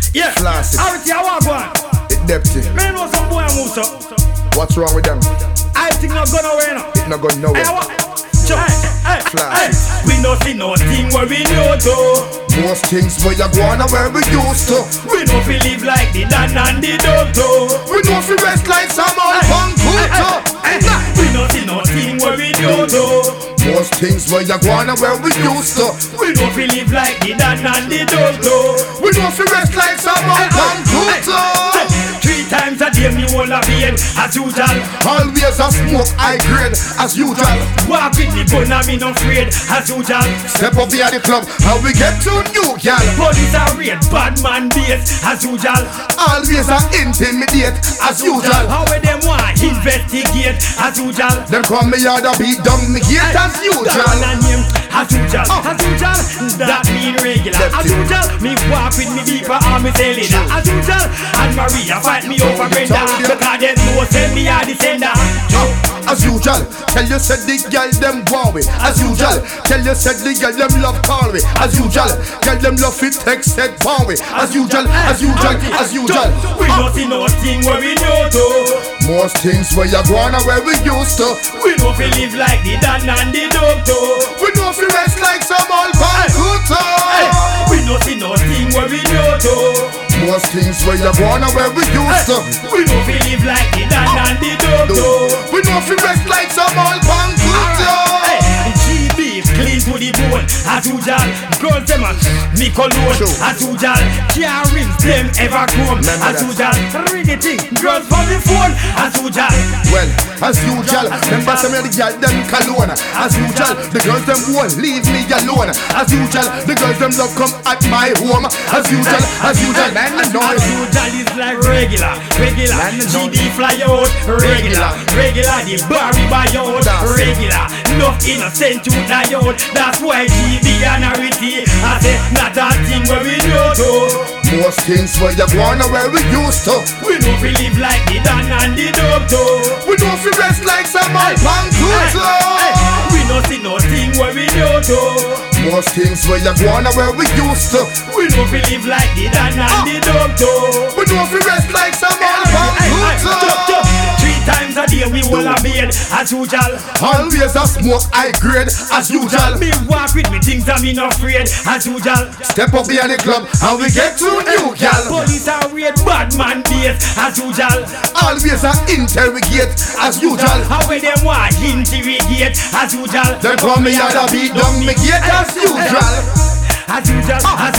Yeah, Classic. Arity, I want one. It depty. Man, know some boy move so. What's wrong with them? I think not gonna win. It not going nowhere. Hey, we no see nothing where we know to. Most things where you go on and where we used to. We no feel live like the Dan and the Doctor. We no feel rest like some old punk culture. We no see nothing where we know to. Most things where you go on and where we used to. We no feel live like the Dan and the Doctor. We no feel rest like some old punk culture. 3 times a day me hold a beard as usual. Always a smoke high grade as usual. Walk with me gun and me no afraid as usual. Step up here at the club and we get to new gal. Police are raid, bad man base as usual. Always a intimidate as usual. How we them want investigate as usual. Them come me yard and beat down me gate as usual. As usual, as usual, that mean regular. As usual, me walk with me beeper and me say leader. As usual, and Maria fight me over Brenda because them know send me a descender. As usual, tell you said the girl them want we. As usual, tell you said the girl them love call we. As usual, girl them love fit text said want we. As usual, as usual, as usual. We don't see nothing where we know to. Most things where you go on and where we used to. We don't feel live like the Dan and the Doctor. We don't feel rest like some old pankuto. We don't see nothing where we know to. Most things where you go on and where we used to. We don't feel live like the Dan and the Doctor. We don't feel rest like some old pankuto. GB clean to the bone as usual. Girls them a me cologne as usual. Car rims them ever chrome as usual. Read the thing, girls from the phone as usual. Well, as usual, remember some of the girls them cologne. As usual, the girls them won't leave me alone. As usual, the girls them love come at my home. As usual, as usual, man, I know as usual is like regular, regular. GB fly out, regular, regular. The Barry buy out, regular. Enough innocent to die out. That's why GB and Arity I say not that thing where we know to. Most things where you go on and where we used to. We don't feel live like the Dan and the Doctor. We don't feel rest like some old pankuto. We don't see nothing where we know to. Most things where you go on and where we used to. We don't feel live like the Dan and the Doctor. We don't feel rest like some old pankuto. 3 times a day we will have bed as usual. Always a smoke high grade as usual. Me walk with me things and me not afraid as usual. Step up here in the club and we get to new gal. Police are raid, bad man base as usual. Always a interrogate as usual. How we them want interrogate as usual. Them come me and beat down me gate as usual. As usual,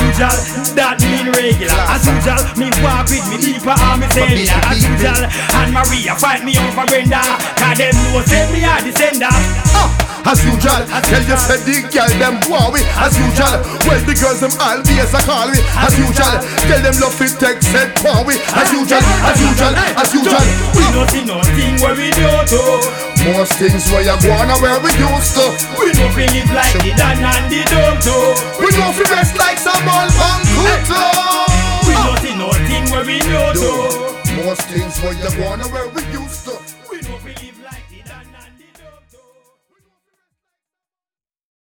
that mean regular. As usual, me walk with me deeper and me sailor. As usual, and Maria fight me over Brenda cause them know send me a descender. As usual, tell you said the girl them want we. As usual, well the girls them always a call we. As usual, tell them love it text said want we. As usual, as usual, as usual. We don't see nothing where we know to. Most things where you go on and where we used to. We don't feel live like the Dan and the Doctor. We don't feel rest like some old pankuto. We don't see nothing where we know to. Most things where you go on and where we